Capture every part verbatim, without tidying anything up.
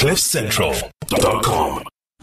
cliff central dot com.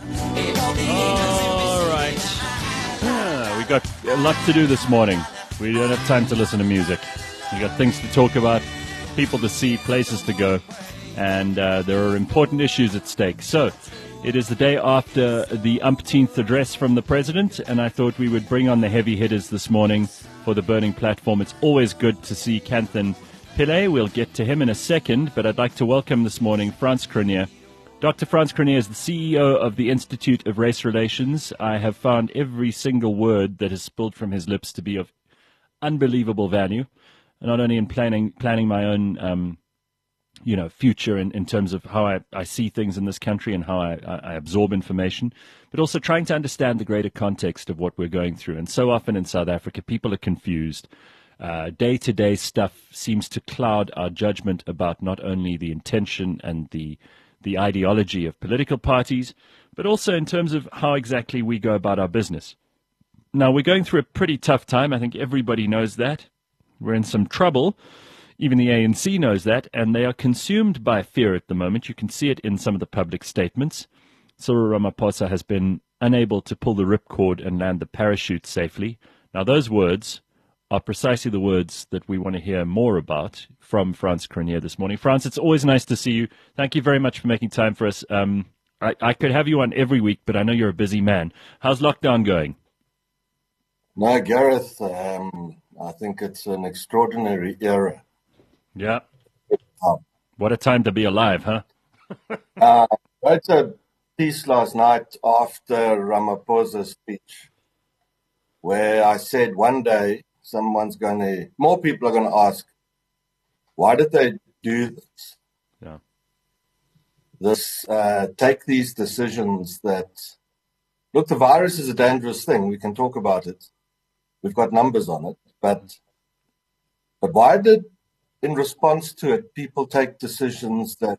All right. Ah, we got a lot to do this morning. We don't have time to listen to music. We got things to talk about, people to see, places to go, and uh, there are important issues at stake. So it is the day after the umpteenth address from the president, and I thought we would bring on the heavy hitters this morning for the Burning Platform. It's always good to see Kanthan Pillay. We'll get to him in a second, but I'd like to welcome this morning Frans Cronje. Doctor Frans Cronje is the C E O of the Institute of Race Relations. I have found every single word that has spilled from his lips to be of unbelievable value, not only in planning planning my own um, you know, future in, in terms of how I, I see things in this country and how I, I absorb information, but also trying to understand the greater context of what we're going through. And so often in South Africa, people are confused. Uh, day-to-day stuff seems to cloud our judgment about not only the intention and the the ideology of political parties, but also in terms of how exactly we go about our business. Now, we're going through a pretty tough time. I think everybody knows that. We're in some trouble. Even the A N C knows that, and they are consumed by fear at the moment. You can see it in some of the public statements. Cyril Ramaphosa has been unable to pull the ripcord and land the parachute safely. Now, those words are precisely the words that we want to hear more about from Frans Cronje this morning. Frans, it's always nice to see you. Thank you very much for making time for us. Um, I, I could have you on every week, but I know you're a busy man. How's lockdown going? No, Gareth, um, I think it's an extraordinary era. Yeah. What a time to be alive, huh? uh, I wrote a piece last night after Ramaphosa's speech where I said one day someone's going to, more people are going to ask, why did they do this? Yeah. This, uh, take these decisions that, look, the virus is a dangerous thing. We can talk about it. We've got numbers on it. But, but why did, in response to it, people take decisions that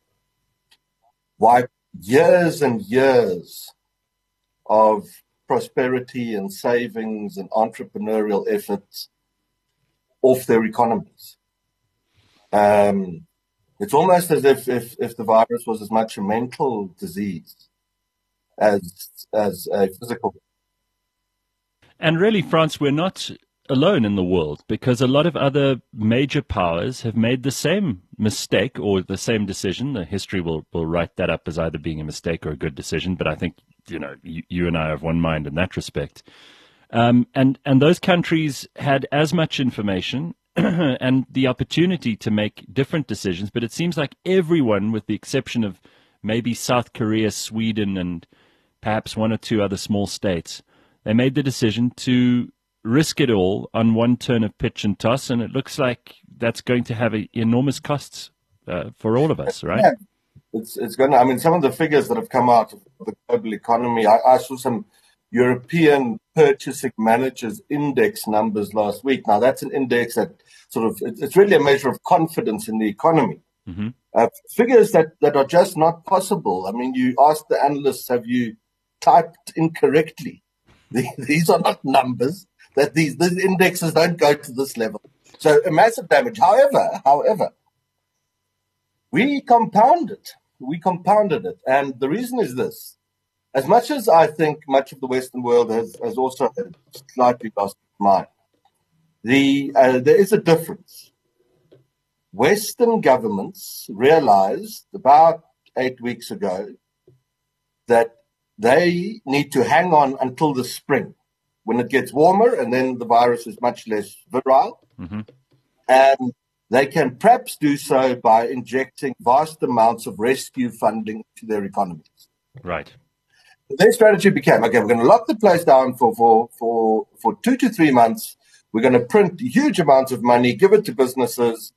wipe years and years of prosperity and savings and entrepreneurial efforts off their economies? Um, it's almost as if, if, if the virus was as much a mental disease as, as a physical. And really, Frans, we're not alone in the world, because a lot of other major powers have made the same mistake or the same decision. The history will, will write that up as either being a mistake or a good decision, but I think, you know, you, you and I are of one mind in that respect. Um, and, and those countries had as much information and the opportunity to make different decisions, but it seems like everyone, with the exception of maybe South Korea, Sweden, and perhaps one or two other small states, they made the decision to risk it all on one turn of pitch and toss, and it looks like that's going to have a, enormous costs uh, for all of us, right? Yeah. It's it's going to, I mean, some of the figures that have come out of the global economy, I, I saw some European Purchasing Managers Index numbers last week. Now, that's an index that sort of, it's really a measure of confidence in the economy. Mm-hmm. Uh, figures that, that are just not possible. I mean, you ask the analysts, have you typed incorrectly? These are not numbers. That these, these indexes don't go to this level. So a massive damage. However, however, we compounded. We compounded it. And the reason is this. As much as I think much of the Western world has, has also slightly lost its mind, the, uh, there is a difference. Western governments realized about eight weeks ago that they need to hang on until the spring, when it gets warmer, and then the virus is much less virile. Mm-hmm. And they can perhaps do so by injecting vast amounts of rescue funding to their economies. Right. Their strategy became, okay, we're going to lock the place down for, for, for, for two to three months. We're going to print huge amounts of money, give it to businesses,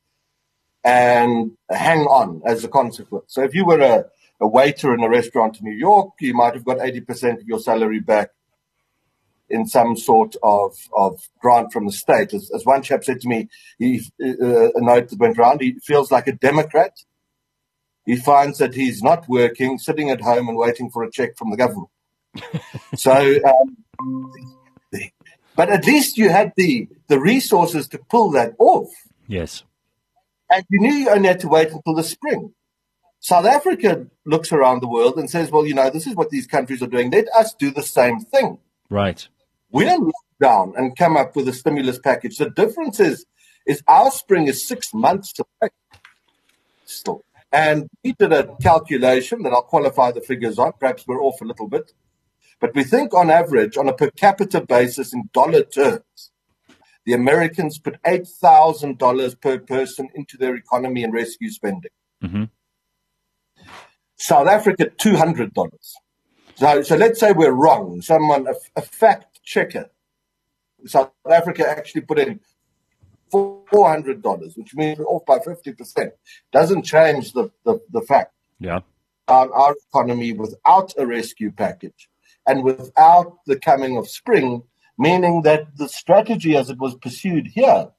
and hang on as a consequence. So if you were a, a waiter in a restaurant in New York, you might have got eighty percent of your salary back in some sort of, of grant from the state. As, as one chap said to me, he, uh, a note that went around, he feels like a Democrat. He finds that he's not working, sitting at home and waiting for a check from the government. so, um, but at least you had the, the resources to pull that off. Yes. And you knew you only had to wait until the spring. South Africa looks around the world and says, well, you know, this is what these countries are doing. Let us do the same thing. Right. We'll lock down and come up with a stimulus package. The difference is, is our spring is six months away still. And we did a calculation that I'll qualify the figures on. Perhaps we're off a little bit. But we think on average, on a per capita basis in dollar terms, the Americans put eight thousand dollars per person into their economy and rescue spending. Mm-hmm. South Africa, two hundred dollars. So, so let's say we're wrong. Someone, a, a fact checker, South Africa actually put in four hundred dollars, which means we're off by fifty percent. Doesn't change the, the, the fact. Yeah. On our economy without a rescue package and without the coming of spring, meaning that the strategy as it was pursued here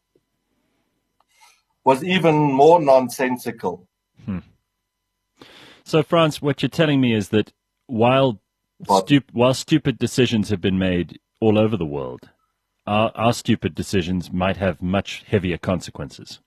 was even more nonsensical. Hmm. So, Frans, what you're telling me is that while stup- while stupid decisions have been made all over the world, our, our stupid decisions might have much heavier consequences.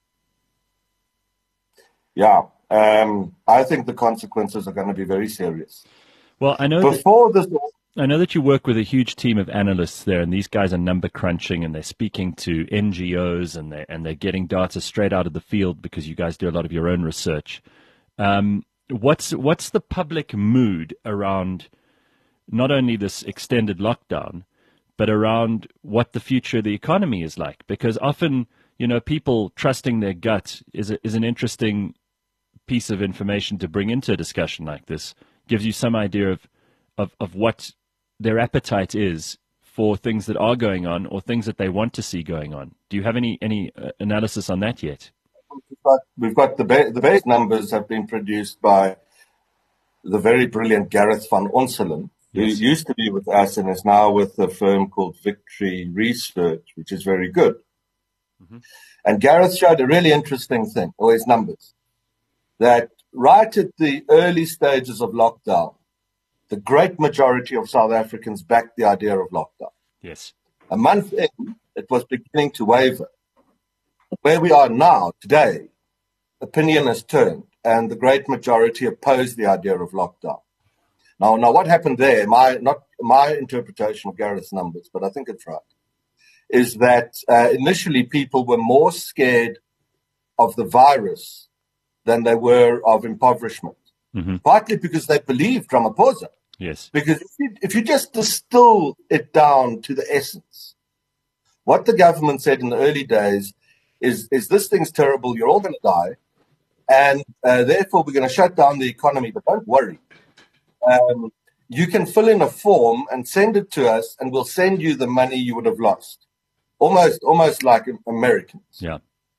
Yeah, um, I think the consequences are going to be very serious. Well, I know Before that, this, I know that you work with a huge team of analysts there, and these guys are number crunching, and they're speaking to N G Os, and they and they're getting data straight out of the field because you guys do a lot of your own research. Um, what's what's the public mood around not only this extended lockdown, but around what the future of the economy is like? Because often, you know, people trusting their gut is a, is an interesting piece of information to bring into a discussion like this. Gives you some idea of, of, of what their appetite is for things that are going on or things that they want to see going on. Do you have any any uh, analysis on that yet? we've got, we've got the, ba- the base numbers have been produced by the very brilliant Gareth van Onselen, Yes. who used to be with us and is now with a firm called Victory Research, which is very good. Mm-hmm. And Gareth showed a really interesting thing, or his numbers, that right at the early stages of lockdown, the great majority of South Africans backed the idea of lockdown. Yes. A month in, it was beginning to waver. Where we are now, today, opinion has turned, and the great majority oppose the idea of lockdown. Now, now, what happened there, my not my interpretation of Gareth's numbers, but I think it's right, is that uh, initially people were more scared of the virus than they were of impoverishment, mm-hmm. partly because they believed Ramaphosa. Yes. Because if you, if you just distill it down to the essence, what the government said in the early days is, is this thing's terrible, you're all going to die, and uh, therefore we're going to shut down the economy, but don't worry. Um, you can fill in a form and send it to us, and we'll send you the money you would have lost. Almost, almost like Americans. Yeah.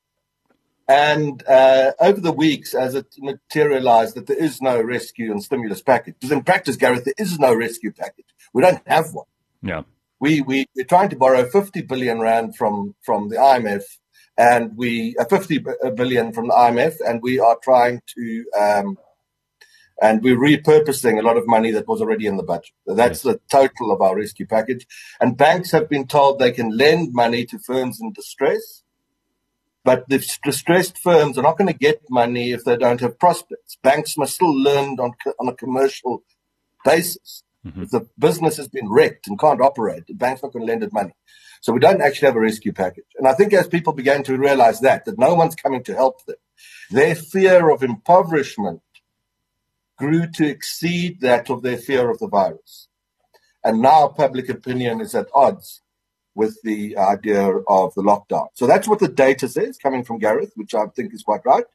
And uh, over the weeks, as it materialized that there is no rescue and stimulus package, because in practice, Gareth, there is no rescue package. We don't have one. Yeah. We we we're trying to borrow fifty billion rand from from the I M F, and we uh, fifty billion from the I M F, and we are trying to. Um, And we're repurposing a lot of money that was already in the budget. That's yes. the total of our rescue package. And banks have been told they can lend money to firms in distress, but the distressed firms are not going to get money if they don't have prospects. Banks must still lend on, on a commercial basis. Mm-hmm. If the business has been wrecked and can't operate, the bank's not going to lend it money. So we don't actually have a rescue package. And I think as people began to realize that, that no one's coming to help them, their fear of impoverishment grew to exceed that of their fear of the virus. And now public opinion is at odds with the idea of the lockdown. So that's what the data says, coming from Gareth, which I think is quite right.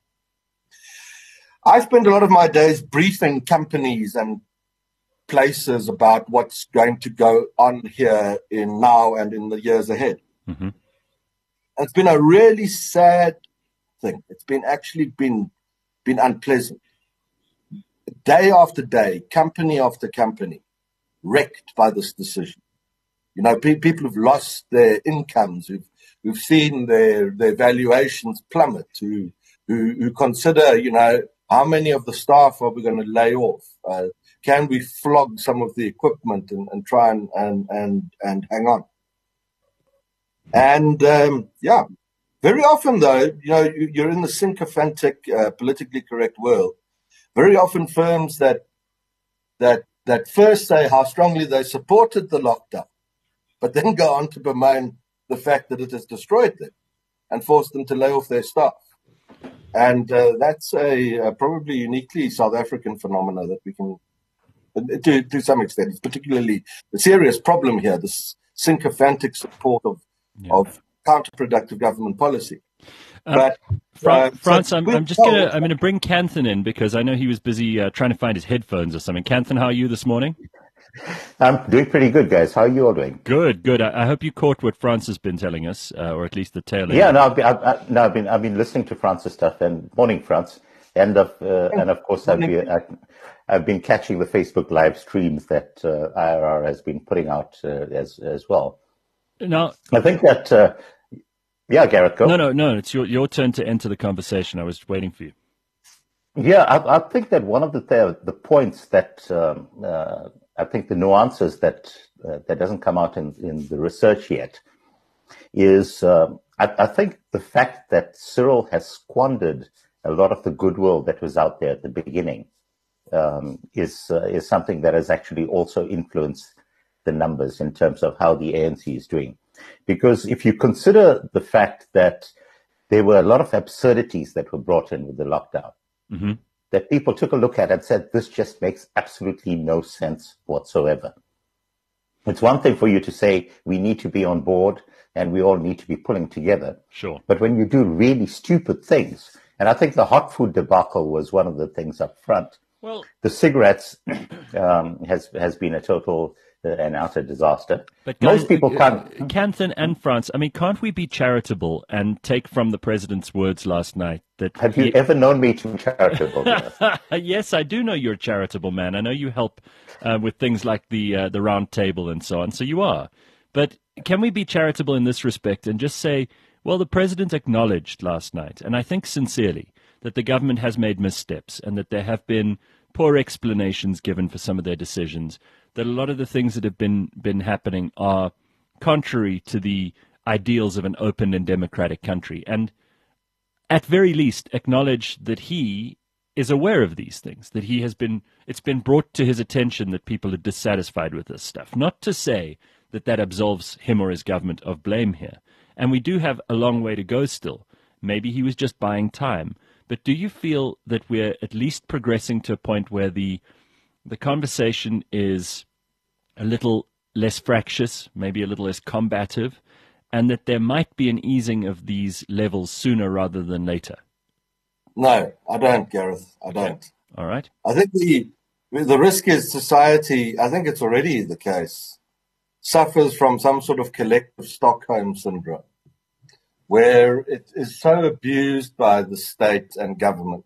I spend a lot of my days briefing companies and places about what's going to go on here in now and in the years ahead. Mm-hmm. It's been a really sad thing. It's been actually been, been unpleasant. Day after day, company after company, wrecked by this decision. You know, pe- people have lost their incomes, who've, who've seen their, their valuations plummet, who, who, who consider, you know, how many of the staff are we going to lay off? Uh, can we flog some of the equipment and, and try and, and, and, and hang on? And, um, yeah, very often, though, you know, you're in the sycophantic, uh, politically correct world. very often firms that that that first say how strongly they supported the lockdown, but then go on to bemoan the fact that it has destroyed them and forced them to lay off their staff. And uh, that's a, a probably uniquely South African phenomena that we can, to, to some extent, it's particularly the serious problem here, this sycophantic support of, yeah. of counterproductive government policy. Um, but Fran- uh, France, so I'm, I'm just gonna I'm gonna bring Canthan in because I know he was busy uh, trying to find his headphones or something. Canthan, how are you this morning? I'm doing pretty good, guys. How are you all doing? Good, good. I, I hope you caught what France has been telling us, uh, or at least the tail end. Yeah, no, I've been, I've, I, no, I've been I've been listening to France's stuff. And morning, France. And of uh, and of course, I've been I, I've been catching the Facebook live streams that uh, I R R has been putting out uh, as as well. Now, I think that. Uh, Yeah, Gareth, go. No, no, no. It's your your turn to enter the conversation. I was waiting for you. Yeah, I, I think that one of the th- the points that um, uh, I think the nuances that uh, that doesn't come out in, in the research yet is uh, I, I think the fact that Cyril has squandered a lot of the goodwill that was out there at the beginning um, is uh, is something that has actually also influenced the numbers in terms of how the A N C is doing. Because if you consider the fact that there were a lot of absurdities that were brought in with the lockdown, mm-hmm. that people took a look at and said, this just makes absolutely no sense whatsoever. It's one thing for you to say, we need to be on board and we all need to be pulling together. Sure. But when you do really stupid things, and I think the hot food debacle was one of the things up front. Well, the cigarettes um, has has been a total uh, and utter disaster. But guys, most people can't. Uh, Canthan and France, I mean, can't we be charitable and take from the president's words last night that? Have you he... ever known me to be charitable? Yes, I do know you're a charitable man. I know you help uh, with things like the uh, the round table and so on. So you are. But can we be charitable in this respect and just say, well, the president acknowledged last night, and I think sincerely, that the government has made missteps and that there have been poor explanations given for some of their decisions, that a lot of the things that have been, been happening are contrary to the ideals of an open and democratic country. And at very least, acknowledge that he is aware of these things, that he has been, it's been brought to his attention that people are dissatisfied with this stuff. Not to say that that absolves him or his government of blame here. And we do have a long way to go still. Maybe he was just buying time. But do you feel that we're at least progressing to a point where the the conversation is a little less fractious, maybe a little less combative, and that there might be an easing of these levels sooner rather than later? No, I don't, Gareth. I don't. All right. I think the the risk is society, I think it's already the case, suffers from some sort of collective Stockholm syndrome, where it is so abused by the state and government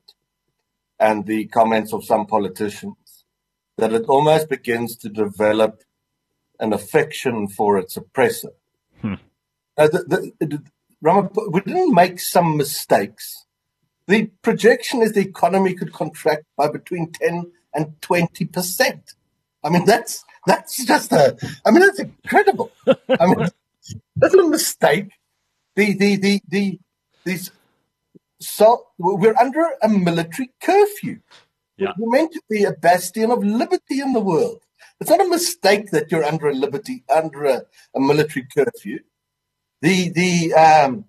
and the comments of some politicians that it almost begins to develop an affection for its oppressor. Hmm. Uh, the, the, the, Ramaphosa, we didn't make some mistakes. The projection is the economy could contract by between ten and twenty percent. I mean, that's that's just a, I mean, that's incredible. I mean, that's a mistake. The, the, the, the, these, so we're under a military curfew. Yeah. We're meant to be a bastion of liberty in the world. It's not a mistake that you're under a liberty, under a, a military curfew. The, the, um,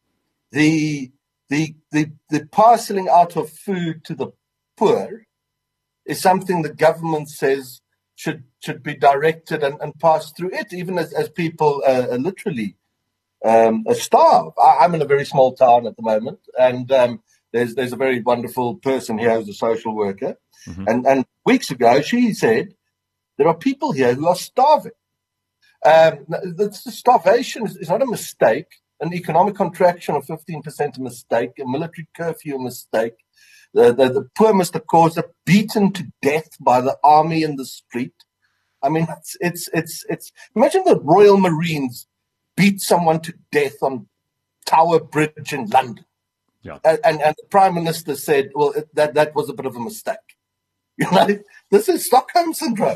the, the, the, the parceling out of food to the poor is something the government says should, should be directed and, and passed through it, even as, as people uh, are literally Um, a starve. I, I'm in a very small town at the moment, and um, there's there's a very wonderful person here who's a social worker. Mm-hmm. And, and weeks ago, she said there are people here who are starving. Um, the, the starvation is, is not a mistake. An economic contraction of fifteen percent a mistake. A military curfew a mistake. The, the, the poor Mister Khoza beaten to death by the army in the street. I mean, it's it's it's, it's imagine the Royal Marines beat someone to death on Tower Bridge in London. Yeah. And, and, and the Prime Minister said, well, it, that, that was a bit of a mistake. You know, this is Stockholm Syndrome.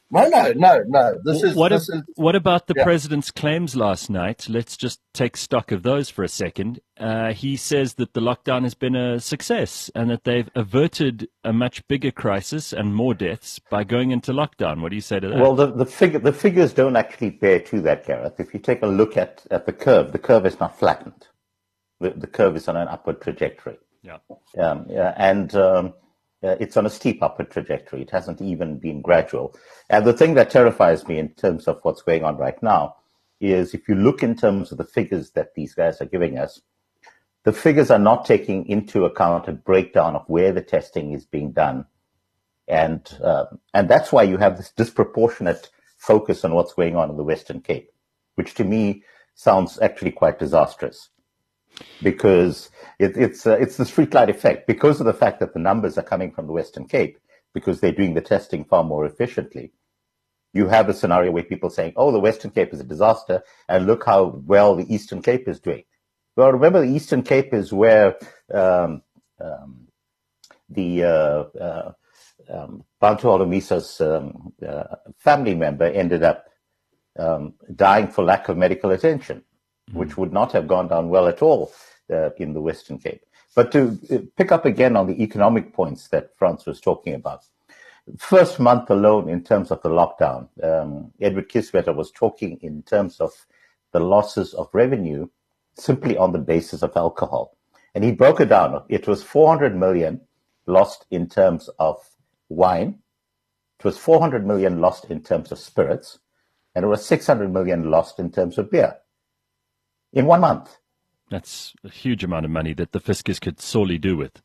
No, no, no, no. This is what, this ab- is what about the yeah. president's claims last night? Let's just take stock of those for a second. Uh, he says that the lockdown has been a success and that they've averted a much bigger crisis and more deaths by going into lockdown. What do you say to that? Well, the, the, figure, the figures don't actually bear to that, Gareth. If you take a look at, at the curve, the curve is not flattened. The, the curve is on an upward trajectory. Yeah. Um, yeah and um, uh, it's on a steep upward trajectory. It hasn't even been gradual. And the thing that terrifies me in terms of what's going on right now is if you look in terms of the figures that these guys are giving us, the figures are not taking into account a breakdown of where the testing is being done. And uh, and that's why you have this disproportionate focus on what's going on in the Western Cape, which to me sounds actually quite disastrous. Because it, it's uh, it's the streetlight effect. Because of the fact that the numbers are coming from the Western Cape, because they're doing the testing far more efficiently, you have a scenario where people saying, oh, the Western Cape is a disaster, and look how well the Eastern Cape is doing. Well, remember, the Eastern Cape is where um, um, the uh, uh, um, Bantu Olumisa's um, uh, family member ended up um, dying for lack of medical attention, which would not have gone down well at all uh, in the Western Cape. But to uh, pick up again on the economic points that Frans was talking about, first month alone in terms of the lockdown, um, Edward Kieswetter was talking in terms of the losses of revenue simply on the basis of alcohol. And he broke it down. It was four hundred million lost in terms of wine. It was four hundred million lost in terms of spirits. And it was six hundred million lost in terms of beer. In one month. That's a huge amount of money that the fiscus could sorely do with.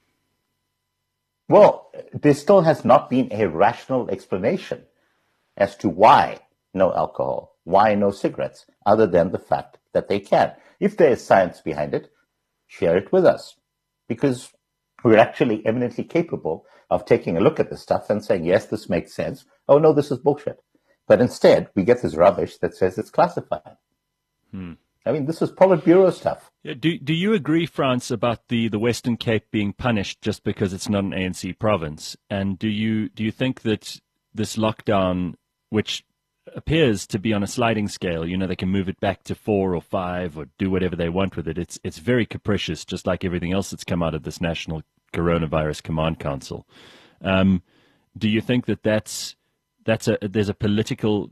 Well, there still has not been a rational explanation as to why no alcohol, why no cigarettes, other than the fact that they can. If there is science behind it, share it with us. Because we're actually eminently capable of taking a look at this stuff and saying, yes, this makes sense. Oh, no, this is bullshit. But instead, we get this rubbish that says it's classified. Hmm. I mean, this is Politburo stuff. Yeah, do do you agree, France, about the, the Western Cape being punished just because it's not an A N C province? And do you do you think that this lockdown, which appears to be on a sliding scale, you know, they can move it back to four or five or do whatever they want with it. It's it's very capricious, just like everything else that's come out of this National Coronavirus Command Council. Um, do you think that that's that's a there's a political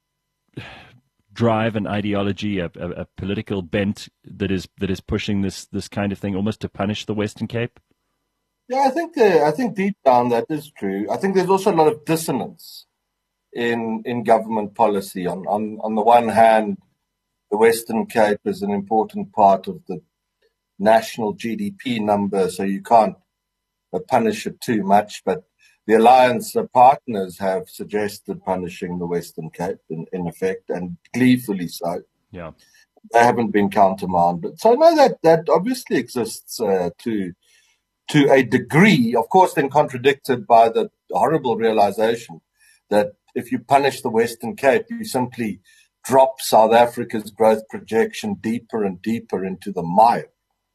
drive and ideology, a, a, a political bent that is that is pushing this this kind of thing, almost to punish the Western Cape? Yeah, I think uh, I think deep down that is true. I think there's also a lot of dissonance in in government policy. On on on the one hand, the Western Cape is an important part of the national G D P number, so you can't uh, punish it too much. But the alliance partners have suggested punishing the Western Cape, in, in effect, and gleefully so. Yeah, they haven't been countermanded. So no, that that obviously exists uh, to to a degree, of course, then contradicted by the horrible realization that if you punish the Western Cape, you simply drop South Africa's growth projection deeper and deeper into the mire.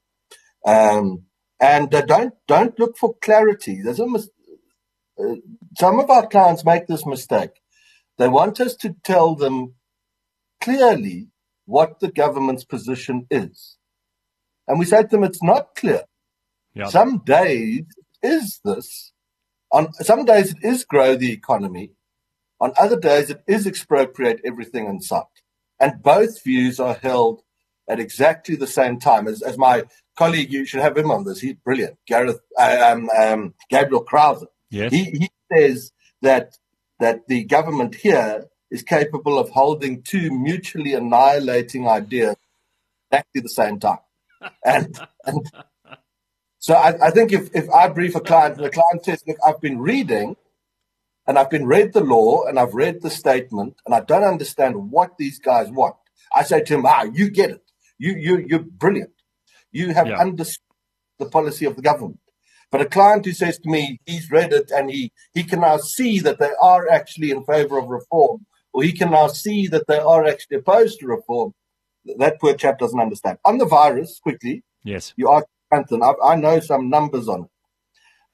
Um, and uh, don't don't look for clarity. There's almost Uh, some of our clients make this mistake. They want us to tell them clearly what the government's position is. And we say to them, it's not clear. Yep. Some days it is this. On some days it is grow the economy. On other days it is expropriate everything in sight. And both views are held at exactly the same time. As, as my colleague, you should have him on this. He's brilliant. Gareth, um, um, Gabriel Krause. Yes. He, he says that that the government here is capable of holding two mutually annihilating ideas at exactly the same time. And, and so I, I think if, if I brief a client and the client says, look, I've been reading and I've been read the law and I've read the statement and I don't understand what these guys want. I say to him, ah, you get it. You, you, you're brilliant. You have yeah. understood the policy of the government. But a client who says to me, he's read it and he, he can now see that they are actually in favor of reform, or he can now see that they are actually opposed to reform, that poor chap doesn't understand. On the virus, quickly, yes, you asked Anton, I, I know some numbers on it.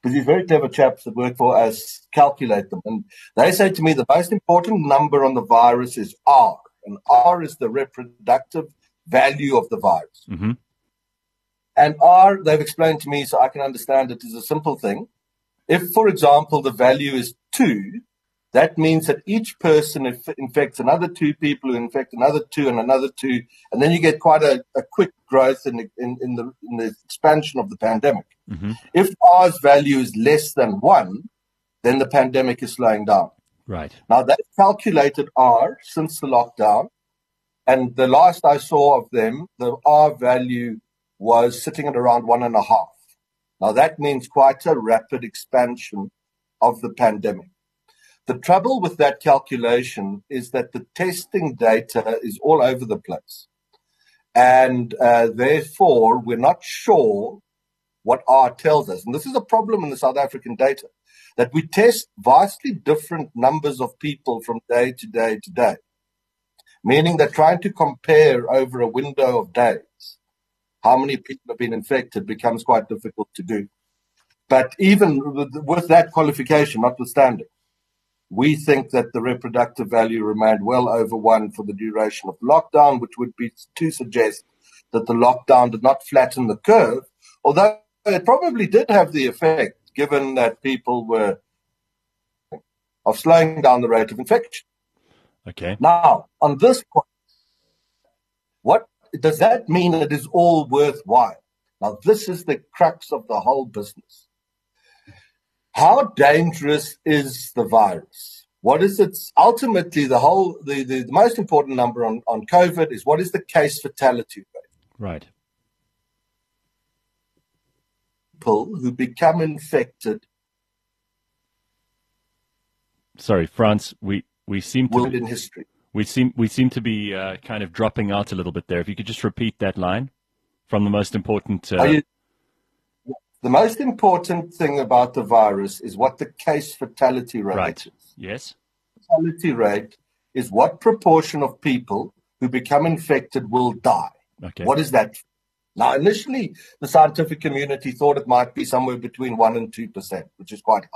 because these very clever chaps that work for us calculate them. And they say to me the most important number on the virus is R. And R is the reproductive value of the virus. Mm-hmm. And R, they've explained to me so I can understand it, is a simple thing. If, for example, the value is two, that means that each person inf- infects another two people who infect another two and another two, and then you get quite a, a quick growth in the, in, in, the, in the expansion of the pandemic. Mm-hmm. If R's value is less than one, then the pandemic is slowing down. Right. Now, they've calculated R since the lockdown, and the last I saw of them, the R value was sitting at around one and a half. Now, that means quite a rapid expansion of the pandemic. The trouble with that calculation is that the testing data is all over the place. And uh, therefore, we're not sure what R tells us. And this is a problem in the South African data, that we test vastly different numbers of people from day to day to day, meaning that trying to compare over a window of days how many people have been infected becomes quite difficult to do. But even with, with that qualification notwithstanding, we think that the reproductive value remained well over one for the duration of the lockdown, which would be to suggest that the lockdown did not flatten the curve, although it probably did have the effect, given that people were of slowing down the rate of infection. Okay. Now, on this point, what does that mean it is all worthwhile? Now, this is the crux of the whole business. How dangerous is the virus? What is its ultimately the whole the, the, the most important number on, on COVID is what is the case fatality rate? Right. People who become infected. Sorry, Frans, we, we seem to will in history. We seem we seem to be uh, kind of dropping out a little bit there. If you could just repeat that line from the most important. Uh... Are you, the most important thing about the virus is what the case fatality rate right. is. Yes. Fatality rate is what proportion of people who become infected will die. Okay. What is that? Now, initially, the scientific community thought it might be somewhere between one and two percent, which is quite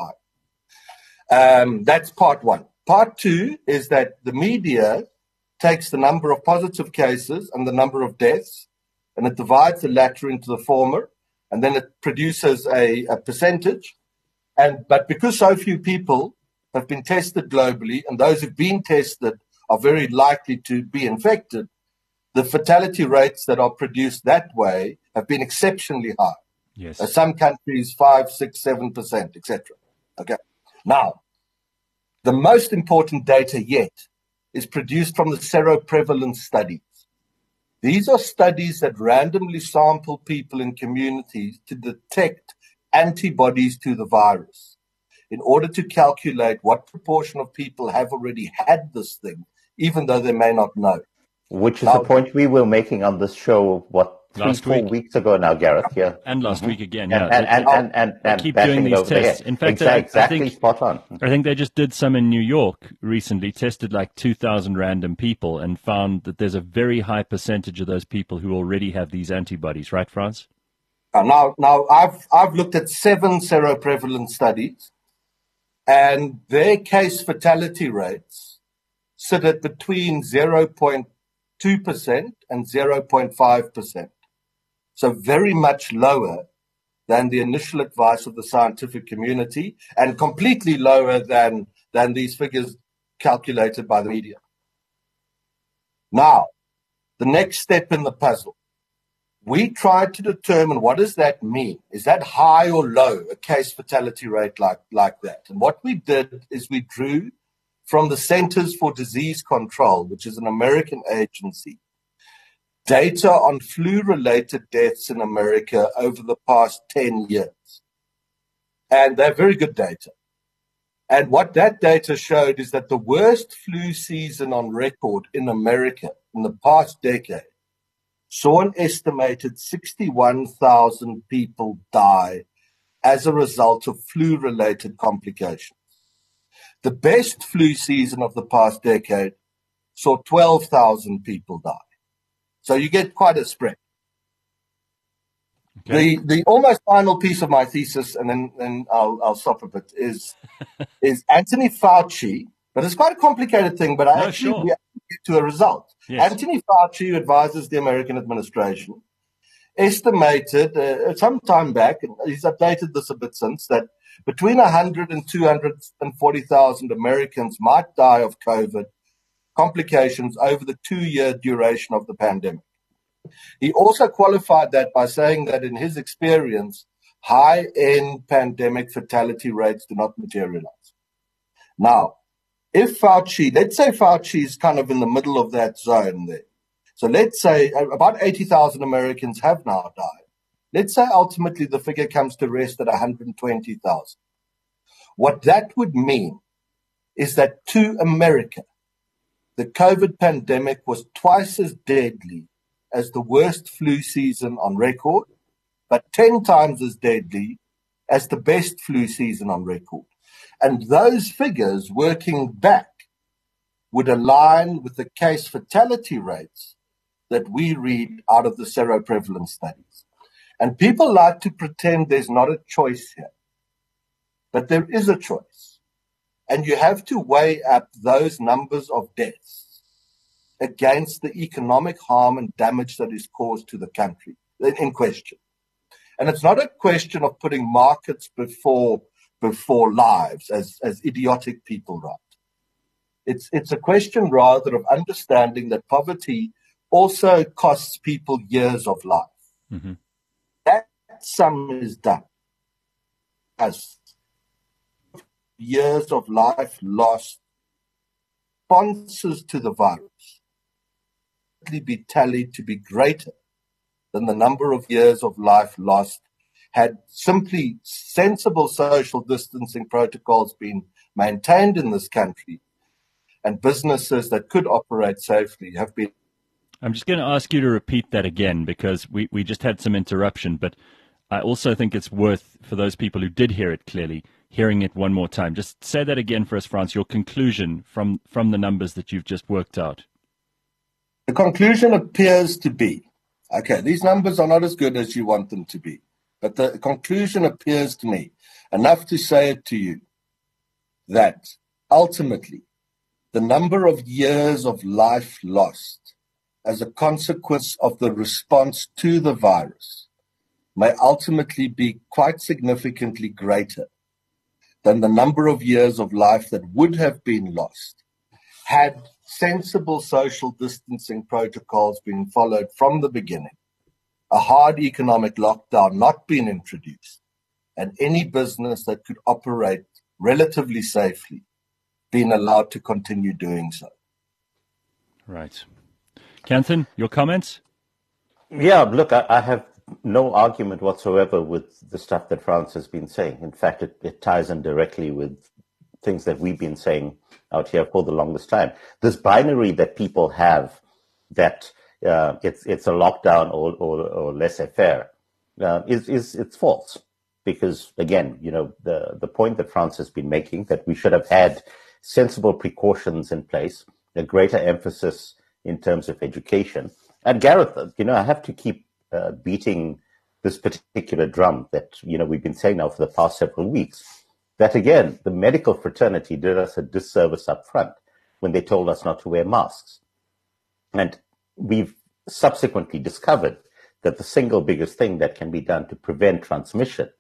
high. Um, that's part one. Part two is that the media takes the number of positive cases and the number of deaths, and it divides the latter into the former, and then it produces a, a percentage. And but because so few people have been tested globally, and those who've been tested are very likely to be infected, the fatality rates that are produced that way have been exceptionally high. Yes. Uh, some countries, five, six, seven percent, et cetera. Okay. Now, the most important data yet is produced from the seroprevalence studies. These are studies that randomly sample people in communities to detect antibodies to the virus in order to calculate what proportion of people have already had this thing, even though they may not know. Which is now, the point we were making on this show, what, three, last four week. weeks ago now, Gareth, yeah. And last mm-hmm. week again, yeah. And, and, and, and, and, they and keep bashing doing it these over the tests. head. In fact, exactly, I, I exactly think, spot on. I think they just did some in New York recently, tested like two thousand random people and found that there's a very high percentage of those people who already have these antibodies, right, Frans? Uh, now, now I've, I've looked at seven seroprevalence studies, and their case fatality rates sit at between zero point two percent and zero point five percent. So very much lower than the initial advice of the scientific community and completely lower than, than these figures calculated by the media. Now, the next step in the puzzle. We tried to determine what does that mean? Is that high or low, a case fatality rate like, like that? And what we did is we drew from the Centers for Disease Control, which is an American agency, data on flu-related deaths in America over the past ten years. And they're very good data. And what that data showed is that the worst flu season on record in America in the past decade saw an estimated sixty-one thousand people die as a result of flu-related complications. The best flu season of the past decade saw twelve thousand people die. So you get quite a spread. Okay. The the almost final piece of my thesis, and then, then I'll I'll stop a bit, is is Anthony Fauci, but it's quite a complicated thing, but I no, actually sure. get to a result. Yes. Anthony Fauci, who advises the American administration, estimated uh, some time back, and he's updated this a bit since, that between one hundred and two hundred forty thousand Americans might die of COVID complications over the two-year duration of the pandemic. He also qualified that by saying that in his experience, high-end pandemic fatality rates do not materialize. Now, if Fauci, let's say Fauci is kind of in the middle of that zone there. So let's say about eighty thousand Americans have now died. Let's say ultimately the figure comes to rest at one hundred twenty thousand. What that would mean is that to America, the COVID pandemic was twice as deadly as the worst flu season on record, but ten times as deadly as the best flu season on record. And those figures working back would align with the case fatality rates that we read out of the seroprevalence studies. And people like to pretend there's not a choice here, but there is a choice. And you have to weigh up those numbers of deaths against the economic harm and damage that is caused to the country in question. And it's not a question of putting markets before before lives, as, as idiotic people write. It's, it's a question rather of understanding that poverty also costs people years of life. Mm-hmm. That sum is done as years of life lost, responses to the virus be tallied to be greater than the number of years of life lost had simply sensible social distancing protocols been maintained in this country, and businesses that could operate safely have been. I'm just going to ask you to repeat that again, because we, we just had some interruption, but I also think it's worth, for those people who did hear it clearly, hearing it one more time. Just say that again for us, Frans, your conclusion from, from the numbers that you've just worked out. The conclusion appears to be, okay, these numbers are not as good as you want them to be, but the conclusion appears to me, enough to say it to you, that ultimately the number of years of life lost as a consequence of the response to the virus may ultimately be quite significantly greater than the number of years of life that would have been lost had sensible social distancing protocols been followed from the beginning, a hard economic lockdown not been introduced, and any business that could operate relatively safely being allowed to continue doing so. Right. Kanthan, your comments? Yeah, look, I, I have no argument whatsoever with the stuff that Frans has been saying. In fact, it, it ties in directly with things that we've been saying out here for the longest time. This binary that people have, that uh, it's it's a lockdown or, or, or laissez-faire, uh, is, is it's false. Because, again, you know, the, the point that Frans has been making, that we should have had sensible precautions in place, a greater emphasis in terms of education. And Gareth, you know, I have to keep uh, beating this particular drum that, you know, we've been saying now for the past several weeks, that, again, the medical fraternity did us a disservice up front when they told us not to wear masks. And we've subsequently discovered that the single biggest thing that can be done to prevent transmission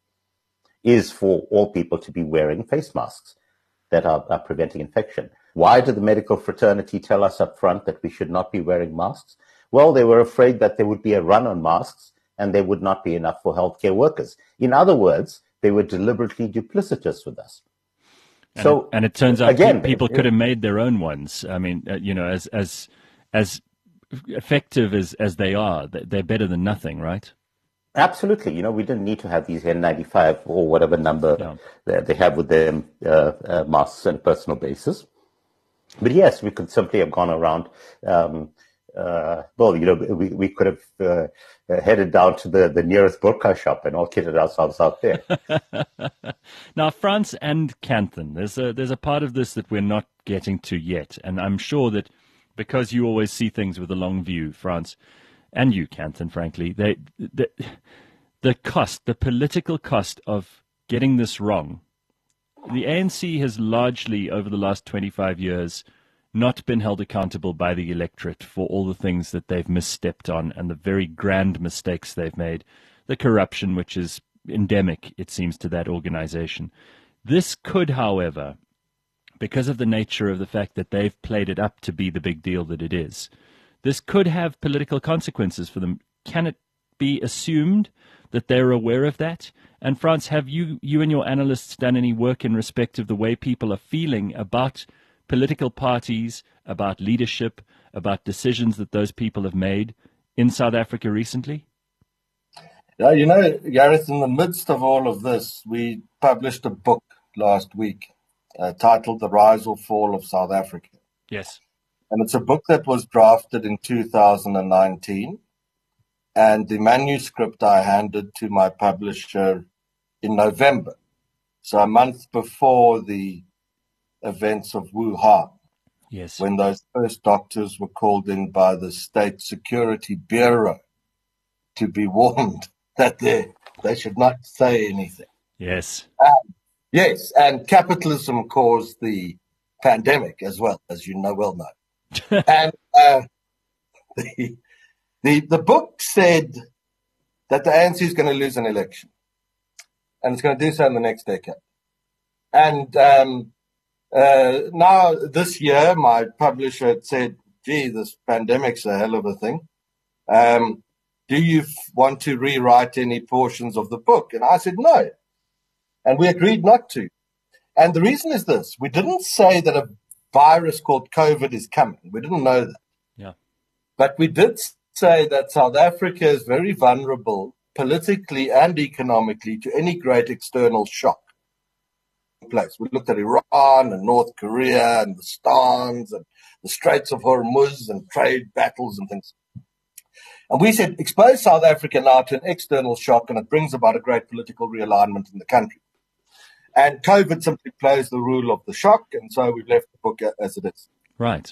is for all people to be wearing face masks that are, are preventing infection. Why did the medical fraternity tell us up front that we should not be wearing masks? Well, they were afraid that there would be a run on masks and there would not be enough for healthcare workers. In other words, they were deliberately duplicitous with us. And so, it, and it turns out again, people it, could have made their own ones. I mean, uh, you know, as as as effective as, as they are, they're better than nothing, right? Absolutely. You know, we didn't need to have these N ninety-five or whatever number yeah. that they have with their uh, uh, masks on a personal basis. But yes, we could simply have gone around. Um, uh, well, you know, we, we could have uh, headed down to the, the nearest burqa shop and all kitted ourselves out there. Now, Frans and Kanthan, there's a, there's a part of this that we're not getting to yet. And I'm sure that because you always see things with a long view, Frans, and you, Kanthan, frankly, they, they, the cost, the political cost of getting this wrong. The A N C has largely, over the last twenty-five years, not been held accountable by the electorate for all the things that they've misstepped on and the very grand mistakes they've made, the corruption which is endemic, it seems, to that organization. This could, however, because of the nature of the fact that they've played it up to be the big deal that it is, this could have political consequences for them. Can it be assumed that they're aware of that? And Frans, have you, you and your analysts done any work in respect of the way people are feeling about political parties, about leadership, about decisions that those people have made in South Africa recently? Yeah, you know, Gareth, in the midst of all of this, we published a book last week uh, titled The Rise or Fall of South Africa. Yes. And it's a book that was drafted in two thousand nineteen. And the manuscript I handed to my publisher in November, so a month before the events of Wuhan. Yes. When those first doctors were called in by the State Security Bureau to be warned that they, they should not say anything. Yes. Um, yes, and capitalism caused the pandemic as well, as you know well know. and uh, the, the the book said that the A N C is going to lose an election, and it's going to do so in the next decade. And um, uh, now this year, my publisher had said, gee, this pandemic's a hell of a thing. Um, do you f- want to rewrite any portions of the book? And I said, no. And we agreed not to. And the reason is this. We didn't say that a virus called COVID is coming. We didn't know that. Yeah. But we did say that South Africa is very vulnerable politically and economically to any great external shock. Place. We looked at Iran and North Korea and the Stans and the Straits of Hormuz and trade battles and things. And we said, expose South Africa now to an external shock and it brings about a great political realignment in the country. And COVID simply plays the rule of the shock, and so we've left the book as it is. Right.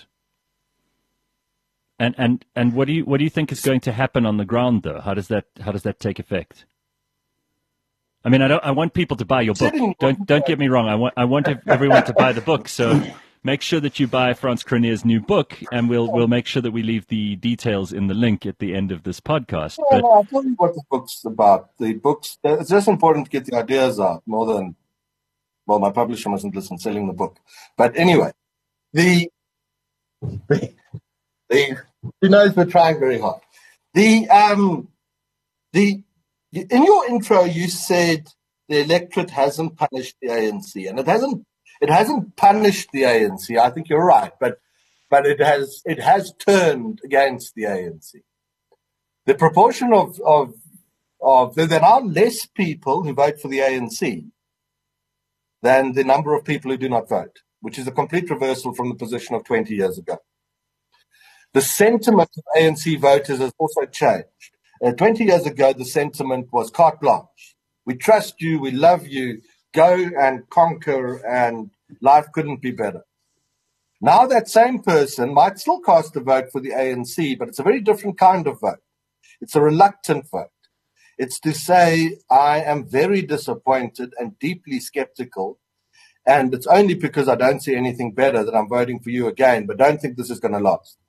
And and and what do you what do you think is going to happen on the ground, though? How does that how does that take effect? I mean, I don't. I want people to buy your book. Don't don't get me wrong. I want I want everyone to buy the book. So make sure that you buy Frans Cronje's new book, and we'll we'll make sure that we leave the details in the link at the end of this podcast. No, but, no, I'll tell you what the book's about. The book's it's just important to get the ideas out more than. Well, my publisher mustn't listen, selling the book. But anyway, the, the, the who knows, we're trying very hard. The, um, the, in your intro, you said the electorate hasn't punished the A N C, and it hasn't, it hasn't punished the A N C. I think you're right, but, but it has, it has turned against the A N C. The proportion of, of, of, there are less people who vote for the A N C than the number of people who do not vote, which is a complete reversal from the position of twenty years ago. The sentiment of A N C voters has also changed. Uh, twenty years ago, the sentiment was carte blanche. We trust you, we love you, go and conquer, and life couldn't be better. Now that same person might still cast a vote for the A N C, but it's a very different kind of vote. It's a reluctant vote. It's to say, I am very disappointed and deeply skeptical, and it's only because I don't see anything better that I'm voting for you again, but don't think this is going to last.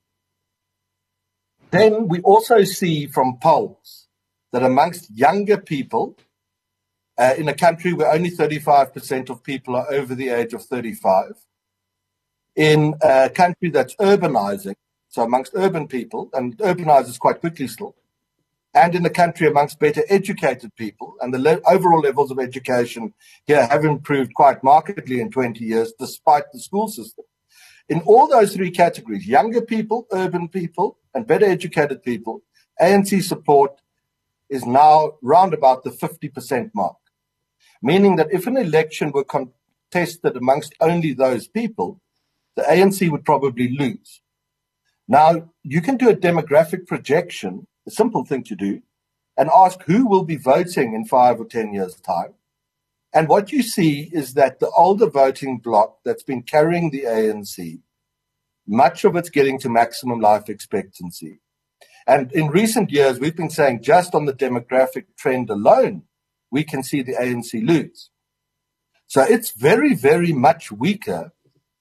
Then we also see from polls that amongst younger people, uh, in a country where only thirty-five percent of people are over the age of thirty-five, in a country that's urbanizing, so amongst urban people, and urbanizes quite quickly still, and in a country amongst better educated people, and the le- overall levels of education here have improved quite markedly in twenty years, despite the school system. In all those three categories, younger people, urban people, and better educated people, A N C support is now round about the fifty percent mark, meaning that if an election were contested amongst only those people, the A N C would probably lose. Now, you can do a demographic projection, a simple thing to do, and ask who will be voting in five or ten years' time. And what you see is that the older voting bloc that's been carrying the A N C, much of it's getting to maximum life expectancy. And in recent years, we've been saying just on the demographic trend alone, we can see the A N C lose. So it's very, very much weaker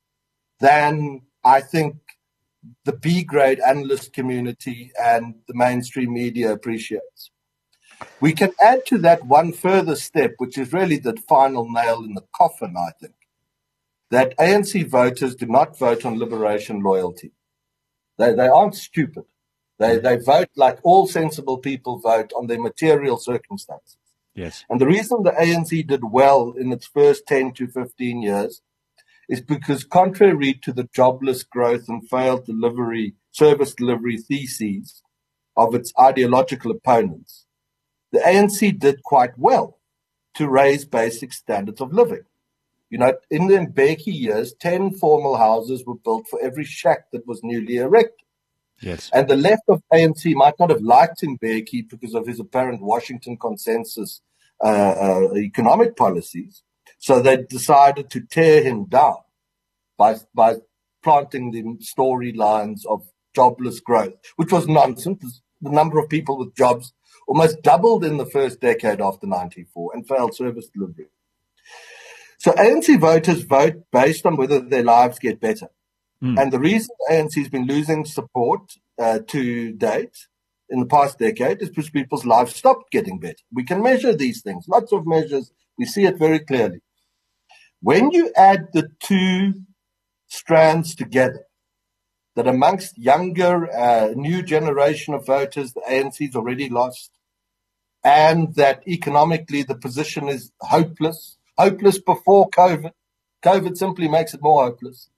than I think the B-grade analyst community and the mainstream media appreciates. We can add to that one further step, which is really the final nail in the coffin, I think, that A N C voters do not vote on liberation loyalty. They, they aren't stupid. They, they vote like all sensible people vote on their material circumstances. Yes. And the reason the A N C did well in its first ten to fifteen years is because, contrary to the jobless growth and failed delivery, service delivery theses of its ideological opponents, the A N C did quite well to raise basic standards of living. You know, in the Mbeki years, ten formal houses were built for every shack that was newly erected. Yes. And the left of A N C might not have liked Mbeki because of his apparent Washington consensus uh, uh, economic policies. So they decided to tear him down by, by planting the storylines of jobless growth, which was nonsense. The number of people with jobs almost doubled in the first decade after ninety-four and failed service delivery. So A N C voters vote based on whether their lives get better. Mm. And the reason A N C has been losing support uh, to date in the past decade is because people's lives stopped getting better. We can measure these things, lots of measures. We see it very clearly. When you add the two strands together, that amongst younger, uh, new generation of voters, the A N C's already lost, and that economically the position is hopeless, hopeless before COVID. COVID simply makes it more hopeless.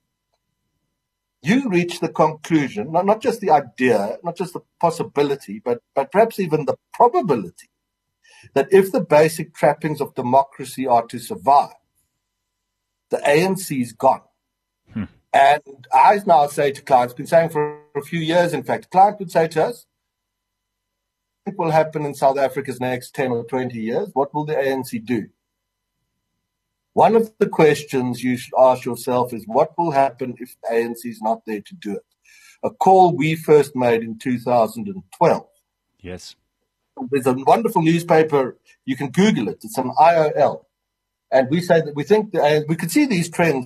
You reach the conclusion, not, not just the idea, not just the possibility, but, but perhaps even the probability, that if the basic trappings of democracy are to survive, the A N C's gone. Hmm. And I now say to clients, been saying for a few years, in fact, clients would say to us, what will happen in South Africa's next ten or twenty years? What will the A N C do? One of the questions you should ask yourself is, what will happen if the A N C is not there to do it? A call we first made in two thousand twelve. Yes. There's a wonderful newspaper. You can Google it. It's an I O L. And we say that we think that we could see these trends.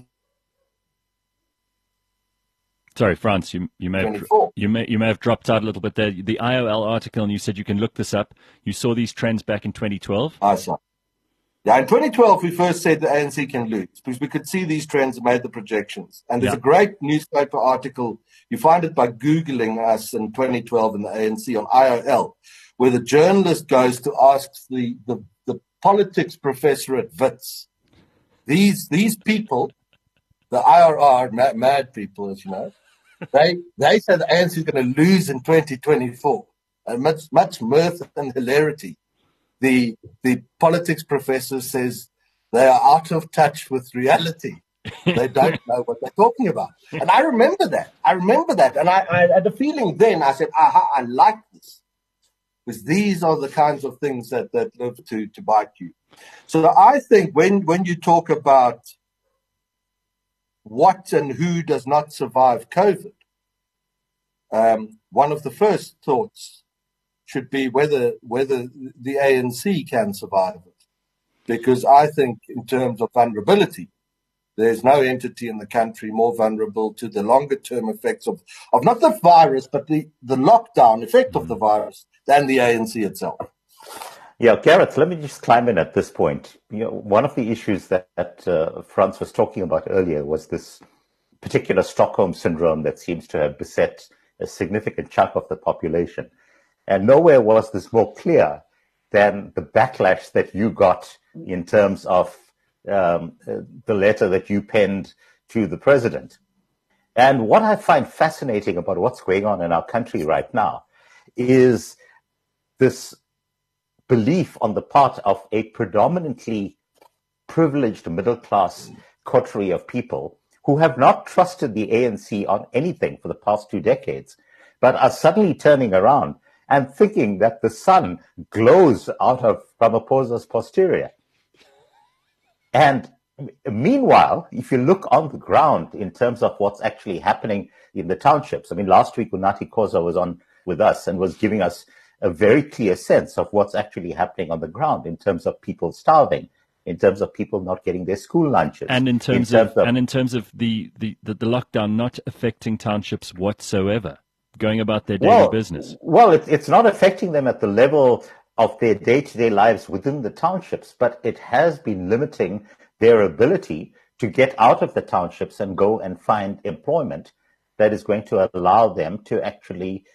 Sorry, Frans, you, you, may have, you, may, you may have dropped out a little bit there. The I O L article, and you said you can look this up. You saw these trends back in twenty twelve? I saw. Yeah, in twenty twelve, we first said the A N C can lose because we could see these trends and made the projections. And there's yeah. a great newspaper article. You find it by Googling us in twenty twelve in the A N C on I O L, where the journalist goes to ask the, the, the politics professor at Wits. These, these people, the I R R, mad, mad people, as you know, they, they say the A N C is going to lose in twenty twenty-four. And much, much mirth and hilarity. The the politics professor says they are out of touch with reality. They don't know what they're talking about. And I remember that. I remember that. And I, I had a feeling then, I said, aha, I like this. Because these are the kinds of things that, that live to, to bite you. So I think when, when you talk about what and who does not survive COVID, um, one of the first thoughts should be whether whether the A N C can survive it. Because I think in terms of vulnerability, there's no entity in the country more vulnerable to the longer-term effects of, of not the virus, but the, the lockdown effect of the virus than the A N C itself. Yeah, Gareth, let me just climb in at this point. You know, one of the issues that, that uh, Frans was talking about earlier was this particular Stockholm syndrome that seems to have beset a significant chunk of the population. And nowhere was this more clear than the backlash that you got in terms of um, the letter that you penned to the president. And what I find fascinating about what's going on in our country right now is this belief on the part of a predominantly privileged middle-class coterie of people who have not trusted the A N C on anything for the past two decades, but are suddenly turning around and thinking that the sun glows out of Ramaphosa's posterior. And meanwhile, if you look on the ground in terms of what's actually happening in the townships, I mean, last week Unathi Khoza was on with us and was giving us a very clear sense of what's actually happening on the ground in terms of people starving, in terms of people not getting their school lunches, and in terms, in terms of, of and in terms of the, the, the, the lockdown not affecting townships whatsoever, going about their daily well, business. Well, it, it's not affecting them at the level of their day-to-day lives within the townships, but it has been limiting their ability to get out of the townships and go and find employment that is going to allow them to actually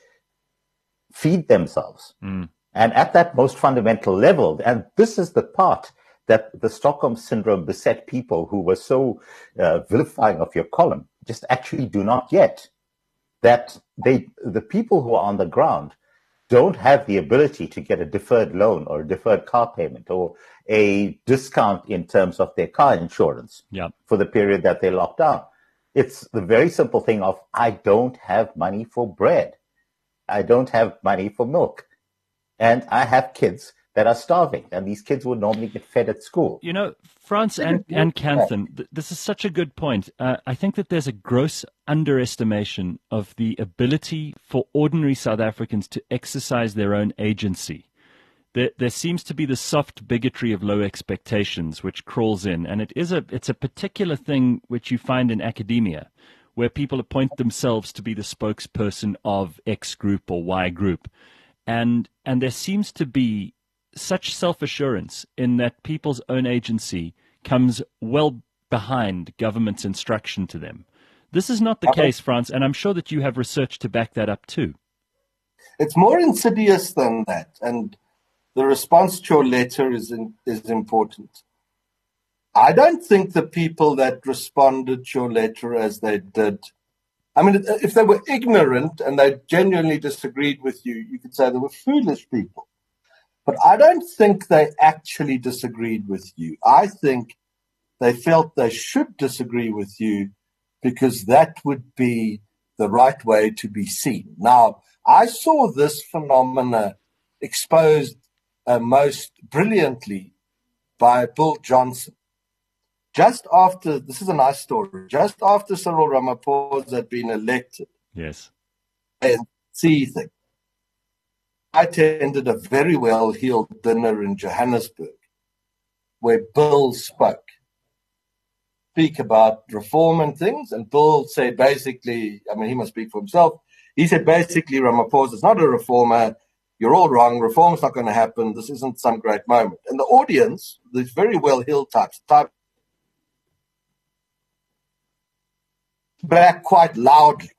feed themselves. Mm. And at that most fundamental level, and this is the part that the Stockholm Syndrome beset people who were so uh, vilifying of your column just actually do not get, that they, the people who are on the ground don't have the ability to get a deferred loan or a deferred car payment or a discount in terms of their car insurance yep. for the period that they're locked down. It's the very simple thing of, I don't have money for bread. I don't have money for milk. And I have kids that are starving, and these kids would normally get fed at school. You know, Frans and, and Kanthan, th- this is such a good point. Uh, I think that there's a gross underestimation of the ability for ordinary South Africans to exercise their own agency. There, there seems to be the soft bigotry of low expectations which crawls in, and it is a it's a particular thing which you find in academia, where people appoint themselves to be the spokesperson of X group or Y group. And and there seems to be such self-assurance in that people's own agency comes well behind government's instruction to them. This is not the okay. case, Frans, and I'm sure that you have research to back that up too. It's more insidious than that, and the response to your letter is in, is important. I don't think the people that responded to your letter as they did, I mean, if they were ignorant and they genuinely disagreed with you, you could say they were foolish people. But I don't think they actually disagreed with you. I think they felt they should disagree with you because that would be the right way to be seen. Now, I saw this phenomena exposed uh, most brilliantly by Bill Johnson. Just after, this is a nice story, just after Cyril Ramaphosa had been elected. Yes. And see thing. I attended a very well-heeled dinner in Johannesburg where Bill spoke, speak about reform and things. And Bill said basically, I mean, he must speak for himself. He said basically, Ramaphosa is not a reformer. You're all wrong. Reform's not going to happen. This isn't some great moment. And the audience, these very well-heeled types, typed back quite loudly.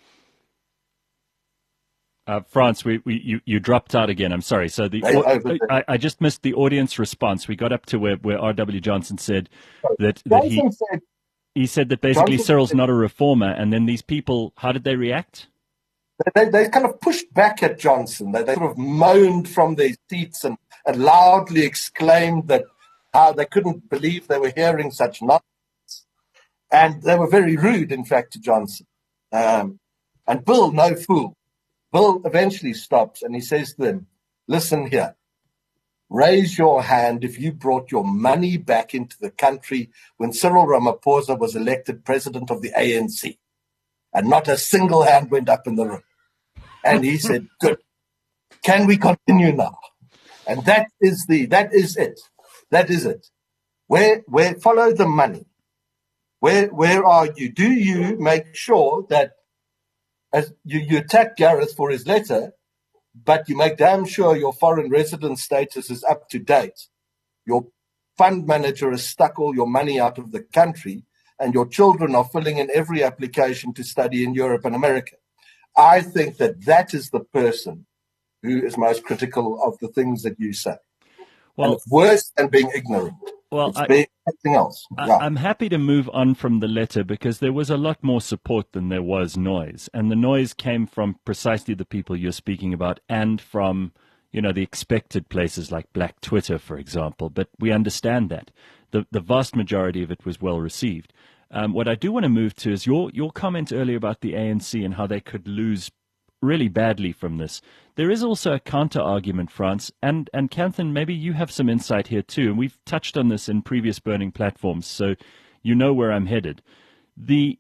Uh, Frans, we, we you, you dropped out again. I'm sorry. So the I, I just missed the audience response. We got up to where, where R W Johnson said that, that he said, he said that basically Johnson Cyril's said, not a reformer, and then these people, how did they react? They, they kind of pushed back at Johnson. They, they sort of moaned from their seats and, and loudly exclaimed that how they couldn't believe they were hearing such nonsense. And they were very rude, in fact, to Johnson. Um, and Bill, no fool. Bill eventually stops and he says to them, listen here, raise your hand if you brought your money back into the country when Cyril Ramaphosa was elected president of the A N C. And not a single hand went up in the room. And he said, good. Can we continue now? And that is the, that is it. That is it. Where, where, follow the money. Where, where are you? Do you make sure that as you, you attack Gareth for his letter, but you make damn sure your foreign resident status is up to date. Your fund manager has stuck all your money out of the country, and your children are filling in every application to study in Europe and America. I think that that is the person who is most critical of the things that you say. Well, and it's worse than being ignorant. Well, it's I, being something else. I, yeah. I'm happy to move on from the letter because there was a lot more support than there was noise. And the noise came from precisely the people you're speaking about and from, you know, the expected places like Black Twitter, for example. But we understand that. The, the vast majority of it was well received. Um, what I do want to move to is your, your comment earlier about the A N C and how they could lose really badly from this. There is also a counter-argument, Frans, and, and Kanthan, maybe you have some insight here too, and we've touched on this in previous Burning Platforms, so you know where I'm headed. The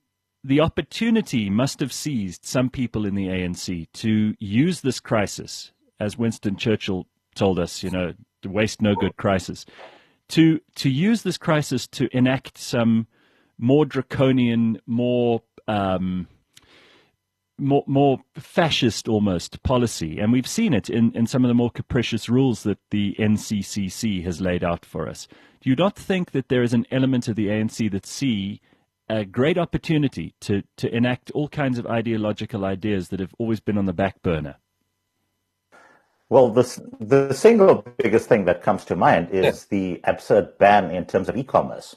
the opportunity must have seized some people in the A N C to use this crisis, as Winston Churchill told us, you know, the waste no good crisis, to to use this crisis to enact some more draconian, more um, more more fascist almost policy. And we've seen it in, in some of the more capricious rules that the N C C C has laid out for us. Do you not think that there is an element of the A N C that see a great opportunity to, to enact all kinds of ideological ideas that have always been on the back burner? Well, the, the single biggest thing that comes to mind is yeah. the absurd ban in terms of e-commerce.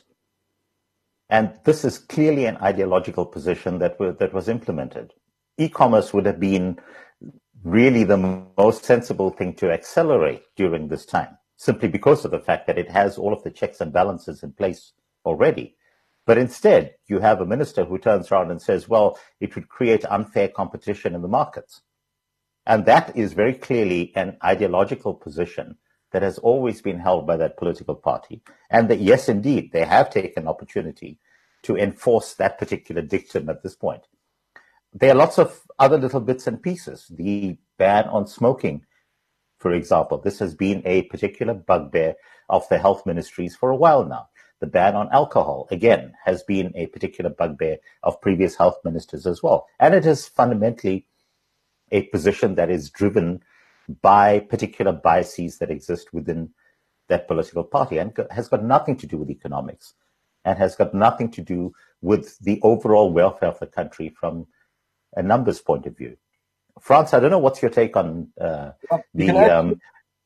And this is clearly an ideological position that, w- that was implemented. E-commerce would have been really the most sensible thing to accelerate during this time, simply because of the fact that it has all of the checks and balances in place already. But instead, you have a minister who turns around and says, well, it would create unfair competition in the markets. And that is very clearly an ideological position that has always been held by that political party. And that, yes, indeed, they have taken opportunity to enforce that particular dictum at this point. There are lots of other little bits and pieces. The ban on smoking, for example, this has been a particular bugbear of the health ministries for a while now. The ban on alcohol, again, has been a particular bugbear of previous health ministers as well. And it is fundamentally a position that is driven by particular biases that exist within that political party and has got nothing to do with economics and has got nothing to do with the overall welfare of the country from a numbers point of view. Frans, I don't know what's your take on uh, the... You can, um,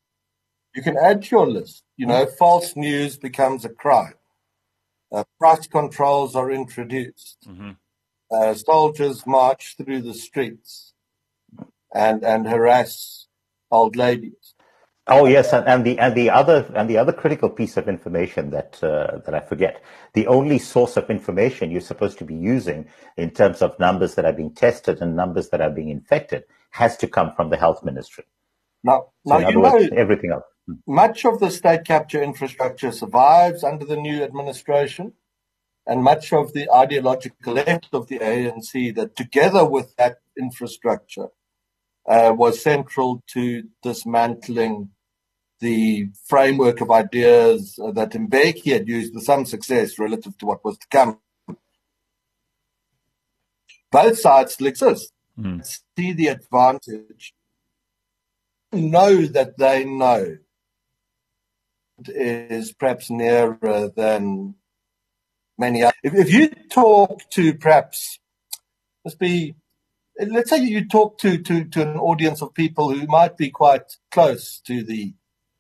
you can add to your list. You know, false news becomes a crime. Uh, price controls are introduced. Mm-hmm. Uh, soldiers march through the streets and and harass old ladies. Oh yes, and, and the and the other and the other critical piece of information that uh, that I forget. The only source of information you're supposed to be using in terms of numbers that are being tested and numbers that are being infected has to come from the health ministry. Now, so now in you other words, know, everything else. Much of the state capture infrastructure survives under the new administration, and much of the ideological left of the A N C that, together with that infrastructure, uh, was central to dismantling the framework of ideas that Mbeki had used with some success relative to what was to come. Both sides still exist. Mm. See the advantage. Know that they know is perhaps nearer than many others. If, if you talk to perhaps, let's be, let's say you talk to, to, to an audience of people who might be quite close to the.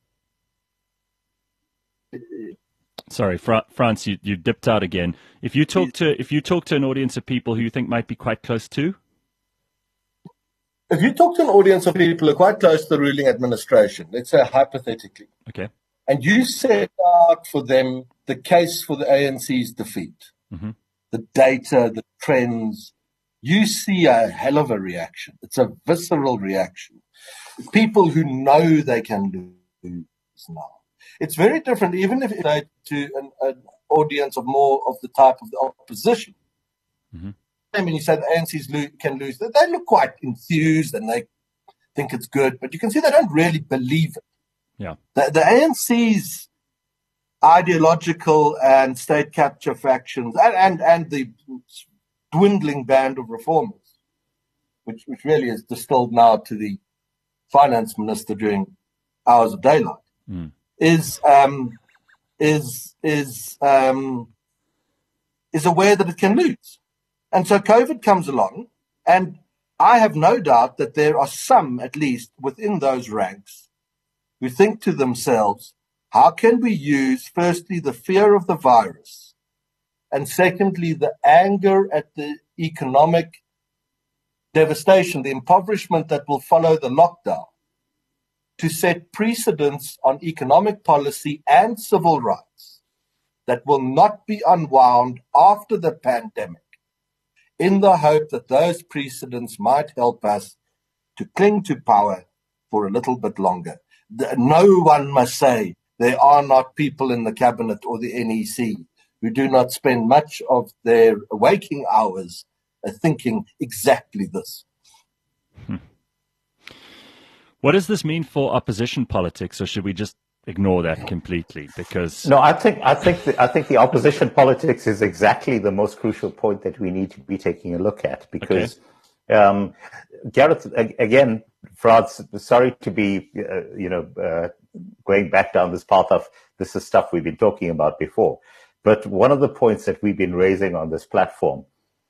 Sorry, Fra- Frans, you, you dipped out again. If you talk to if you talk to an audience of people who you think might be quite close to. If you talk to an audience of people who are quite close to the ruling administration, let's say hypothetically. Okay. And you set out for them the case for the A N C's defeat, mm-hmm. the data, the trends, you see a hell of a reaction. It's a visceral reaction. People who know they can lose now. It's very different, even if it's to an, an audience of more of the type of the opposition. Mm-hmm. I mean, you say the A N C's lo- can lose. They look quite enthused and they think it's good, but you can see they don't really believe it. Yeah. The, the A N C's ideological and state capture factions and, and, and the dwindling band of reformers, which, which really is distilled now to the finance minister during hours of daylight, mm. is um, is is um, is aware that it can lose. And so COVID comes along, and I have no doubt that there are some, at least within those ranks, who think to themselves, how can we use, firstly, the fear of the virus, and secondly, the anger at the economic devastation, the impoverishment that will follow the lockdown, to set precedents on economic policy and civil rights that will not be unwound after the pandemic, in the hope that those precedents might help us to cling to power for a little bit longer. No one must say there are not people in the cabinet or the N E C who do not spend much of their waking hours uh, thinking exactly this. Hmm. What does this mean for opposition politics, or should we just ignore that completely? Because no, I think I think the, I think the opposition politics is exactly the most crucial point that we need to be taking a look at. Because, okay. um, Gareth, again, Frans, sorry to be uh, you know uh, going back down this path of this is stuff we've been talking about before. But one of the points that we've been raising on this platform,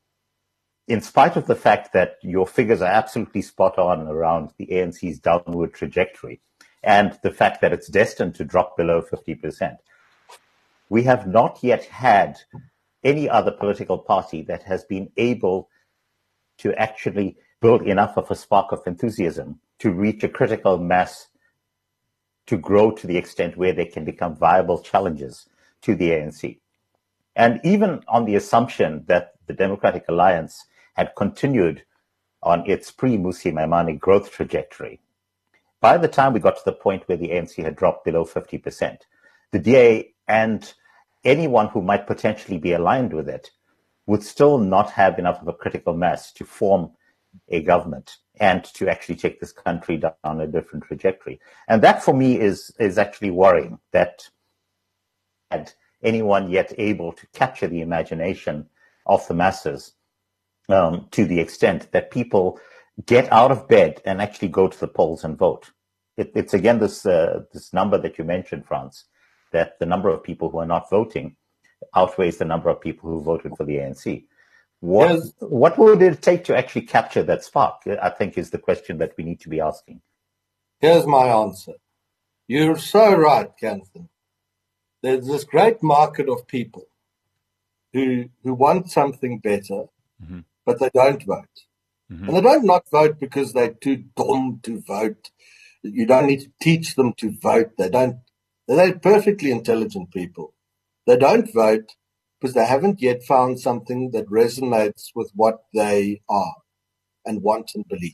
in spite of the fact that your figures are absolutely spot on around the A N C's downward trajectory and the fact that it's destined to drop below fifty percent, we have not yet had any other political party that has been able to actually build enough of a spark of enthusiasm to reach a critical mass to grow to the extent where they can become viable challenges to the A N C. And even on the assumption that the Democratic Alliance had continued on its pre-Mmusi Maimane growth trajectory, by the time we got to the point where the A N C had dropped below fifty percent, the D A and anyone who might potentially be aligned with it would still not have enough of a critical mass to form a government and to actually take this country down a different trajectory. And that, for me, is is actually worrying, that had anyone yet able to capture the imagination of the masses um, to the extent that people get out of bed and actually go to the polls and vote. It, it's again this uh, this number that you mentioned, Frans, that the number of people who are not voting outweighs the number of people who voted for the A N C. What yes. what would it take to actually capture that spark, I think, is the question that we need to be asking. Here's my answer. You're so right, Kanthan. There's this great market of people who who want something better, mm-hmm. but they don't vote. Mm-hmm. And they don't not vote because they're too dumb to vote. You don't need to teach them to vote. They don't. They're perfectly intelligent people. They don't vote because they haven't yet found something that resonates with what they are and want and believe.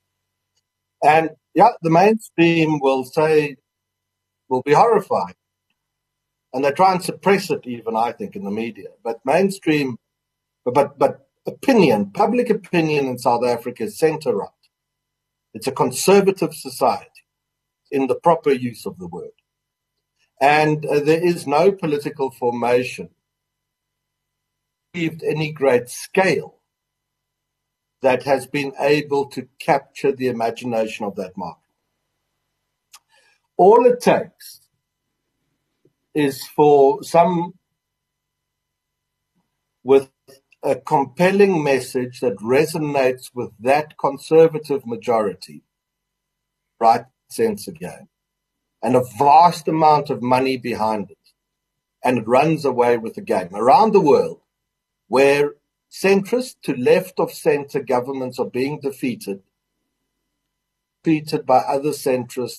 And yeah, the mainstream will say, will be horrified. And they try and suppress it even, I think, in the media. But mainstream, but but opinion, public opinion in South Africa is centre-right. It's a conservative society in the proper use of the word. And uh, there is no political formation achieved any great scale that has been able to capture the imagination of that market. All it takes is for some with a compelling message that resonates with that conservative majority, right sense again, and a vast amount of money behind it, and it runs away with the game. Around the world, where centrist to left of center governments are being defeated, defeated by other centrists.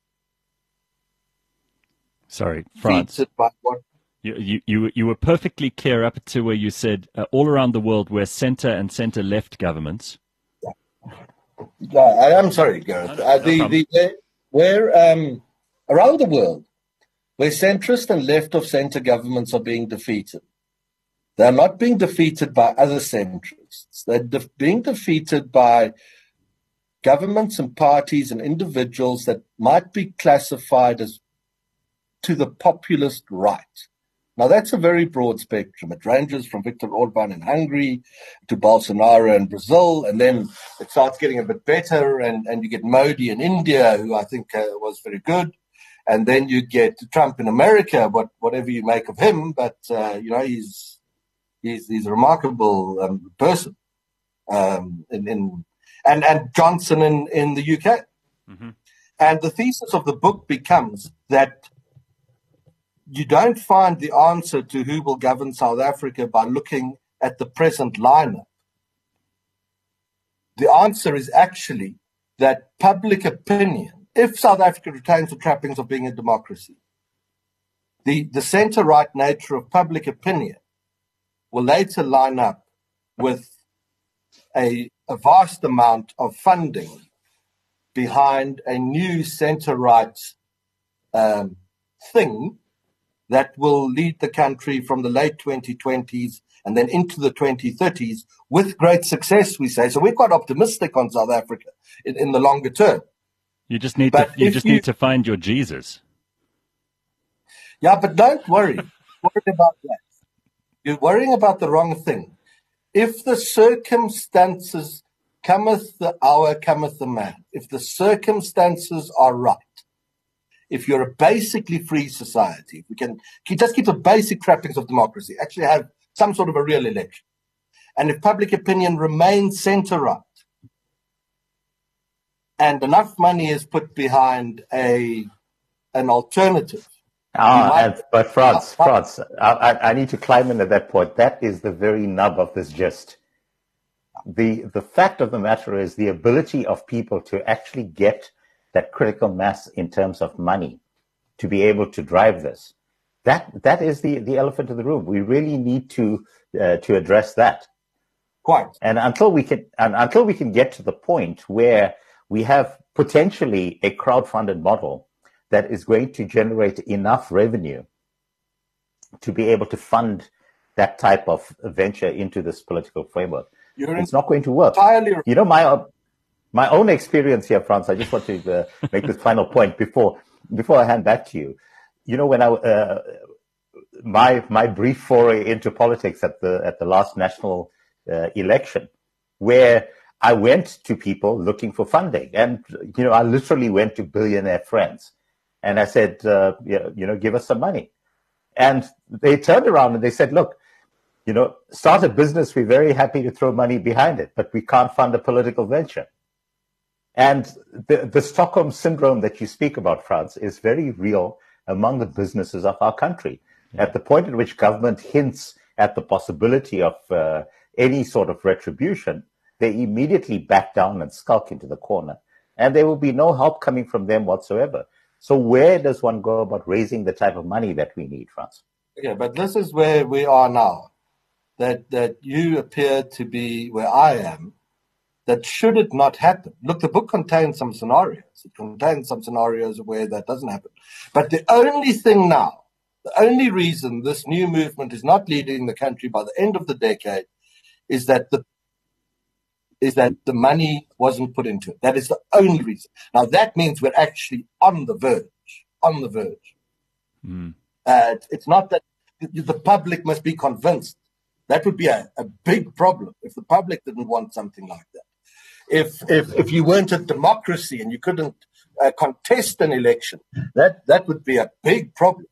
Sorry, Frans. By what? You, you, you were perfectly clear up to where you said uh, all around the world where center and center left governments. Yeah, I am sorry, Gareth. No, uh, no the, the, the, where um, around the world, where centrist and left of center governments are being defeated, they're not being defeated by other centrists. They're de- being defeated by governments and parties and individuals that might be classified as to the populist right. Now, that's a very broad spectrum. It ranges from Viktor Orban in Hungary to Bolsonaro in Brazil, and then it starts getting a bit better, and, and you get Modi in India, who I think uh, was very good. And then you get Trump in America, what, whatever you make of him, but, uh, you know, he's he's, he's a remarkable um, person. Um, in, in and, and Johnson in, in the U K. Mm-hmm. And the thesis of the book becomes that you don't find the answer to who will govern South Africa by looking at the present lineup. The answer is actually that public opinion, if South Africa retains the trappings of being a democracy, the, the centre-right nature of public opinion will later line up with a, a vast amount of funding behind a new centre-right um, thing that will lead the country from the late twenty twenties and then into the twenty thirties with great success, we say. So we're quite optimistic on South Africa in, in the longer term. You just need but to you just you, need to find your Jesus. Yeah, but don't worry. Worry about that. You're worrying about the wrong thing. If the circumstances cometh the hour, cometh the man. If the circumstances are right, if you're a basically free society, if we can just keep the basic trappings of democracy, actually have some sort of a real election, and if public opinion remains centre-right, and enough money is put behind a an alternative. Ah, might, and, but Frans, uh, Frans, I, I need to climb in at that point. That is the very nub of this gist. The the fact of the matter is the ability of people to actually get that critical mass in terms of money to be able to drive this. That that is the, the elephant in the room. We really need to uh, to address that. Quite. And until we can and until we can get to the point where we have potentially a crowdfunded model that is going to generate enough revenue to be able to fund that type of venture into this political framework, You're it's not going to work. Entirely... You know, my my own experience here, Frans, I just want to uh, make this final point before before I hand back to you. You know, when I uh, my my brief foray into politics at the at the last national uh, election, where I went to people looking for funding, and you know, I literally went to billionaire friends, and I said, uh, you know, give us some money, and they turned around and they said, look, you know, start a business. We're very happy to throw money behind it, but we can't fund a political venture. And the the Stockholm syndrome that you speak about, Frans, is very real among the businesses of our country. Yeah. At the point at which government hints at the possibility of uh, any sort of retribution, they immediately back down and skulk into the corner. And there will be no help coming from them whatsoever. So where does one go about raising the type of money that we need, Frans? Yeah, but this is where we are now. That that you appear to be where I am. That should it not happen. Look, the book contains some scenarios. It contains some scenarios where that doesn't happen. But the only thing now, the only reason this new movement is not leading the country by the end of the decade is that the is that the money wasn't put into it. That is the only reason. Now, that means we're actually on the verge, on the verge. Mm. Uh, it's not that the public must be convinced. That would be a, a big problem if the public didn't want something like that. If if if you weren't a democracy and you couldn't uh, contest an election, that, that would be a big problem.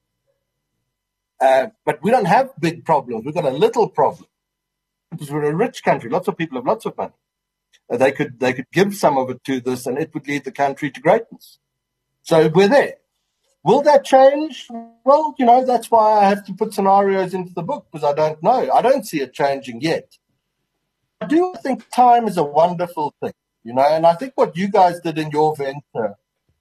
Uh, but we don't have big problems. We've got a little problem. Because we're a rich country. Lots of people have lots of money. Uh, they could they could give some of it to this and it would lead the country to greatness. So we're there. Will that change? Well, you know, that's why I have to put scenarios into the book, because I don't know. I don't see it changing yet. I do think time is a wonderful thing, you know, and I think what you guys did in your venture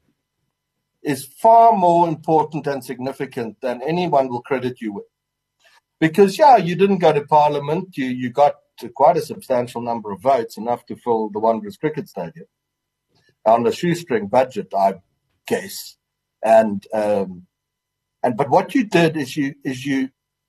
is far more important and significant than anyone will credit you with. Because, yeah, you didn't go to Parliament. You, you got to quite a substantial number of votes, enough to fill the Wanderers Cricket Stadium on a shoestring budget, I guess. And um, and but what you did is you is you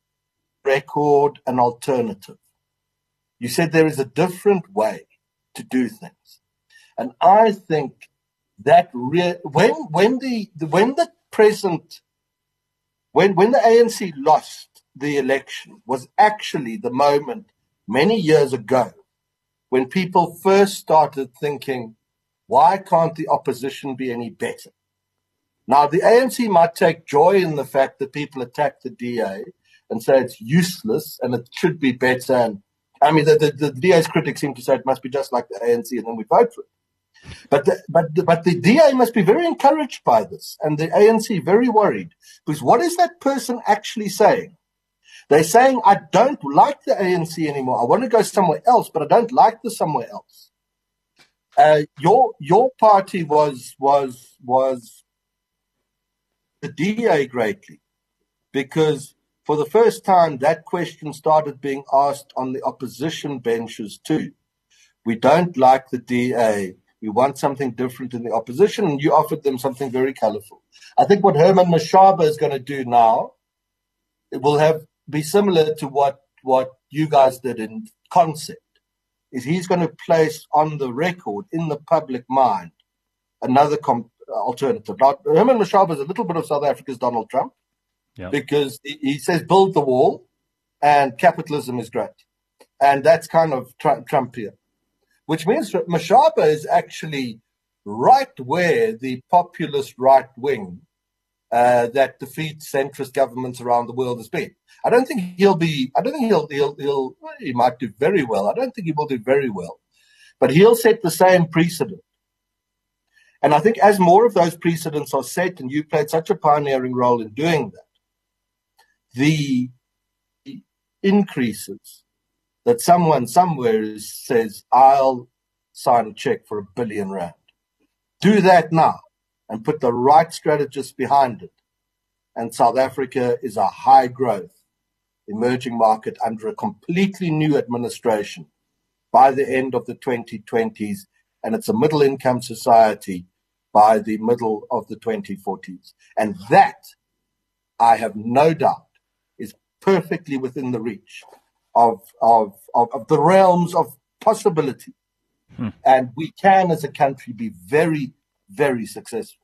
record an alternative. You said there is a different way to do things, and I think that re- when when the, the when the present when when the A N C lost the election was actually the moment many years ago when people first started thinking, why can't the opposition be any better? Now, the A N C might take joy in the fact that people attack the D A and say it's useless and it should be better. And I mean, the, the, the D A's critics seem to say it must be just like the A N C and then we vote for it. But the, but the, but the D A must be very encouraged by this and the A N C very worried, because what is that person actually saying? They're saying, I don't like the A N C anymore. I want to go somewhere else, but I don't like the somewhere else. Uh, your your party was was was. the D A greatly, because for the first time that question started being asked on the opposition benches too. We don't like the D A. We want something different in the opposition, and you offered them something very colourful. I think what Herman Mashaba is going to do now will have be similar to what, what you guys did in concept, is he's going to place on the record, in the public mind, another com- alternative. Now, Herman Mashaba is a little bit of South Africa's Donald Trump, yeah. because he, he says build the wall and capitalism is great. And that's kind of tr- Trumpian, which means Mashaba is actually right where the populist right wing uh, that defeats centrist governments around the world has been. I don't think he'll be, I don't think he'll, he'll, he'll, well, he might do very well. I don't think he will do very well, but he'll set the same precedent. And I think as more of those precedents are set, and you played such a pioneering role in doing that, the increases that someone somewhere says, I'll sign a check for a billion rand. Do that now and put the right strategists behind it. And South Africa is a high growth emerging market under a completely new administration by the end of the twenty twenties. And it's a middle income society by the middle of the twenty forties. And that, I have no doubt, is perfectly within the reach of, of, of, of the realms of possibility. Hmm. And we can, as a country, be very, very successful.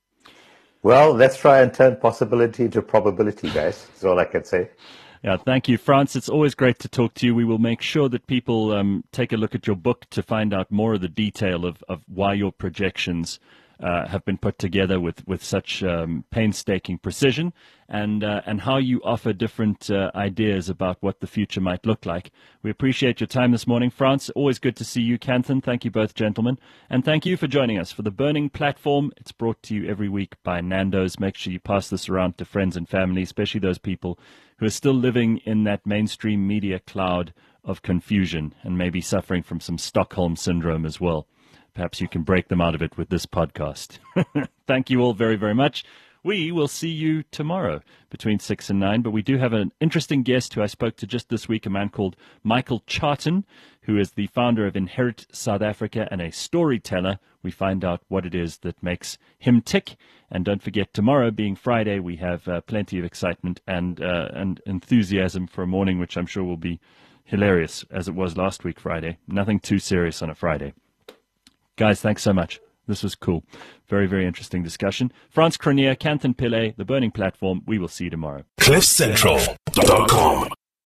Well, let's try and turn possibility into probability, guys. That's all I can say. Yeah, thank you, Frans. It's always great to talk to you. We will make sure that people um, take a look at your book to find out more of the detail of, of why your projections uh, have been put together with, with such um, painstaking precision, and uh, and how you offer different uh, ideas about what the future might look like. We appreciate your time this morning, Frans. Always good to see you, Kanthan. Thank you both, gentlemen. And thank you for joining us for The Burning Platform. It's brought to you every week by Nando's. Make sure you pass this around to friends and family, especially those people who are still living in that mainstream media cloud of confusion and maybe suffering from some Stockholm syndrome as well. Perhaps you can break them out of it with this podcast. Thank you all very, very much. We will see you tomorrow between six and nine, but we do have an interesting guest who I spoke to just this week, a man called Michael Charton, who is the founder of Inherit South Africa and a storyteller. We find out what it is that makes him tick. And don't forget, tomorrow being Friday, we have uh, plenty of excitement and, uh, and enthusiasm for a morning, which I'm sure will be hilarious, as it was last week Friday. Nothing too serious on a Friday. Guys, thanks so much. This was cool. Very, very interesting discussion. Frans Cronje, Kanthan Pillay, The Burning Platform. We will see you tomorrow. cliff central dot com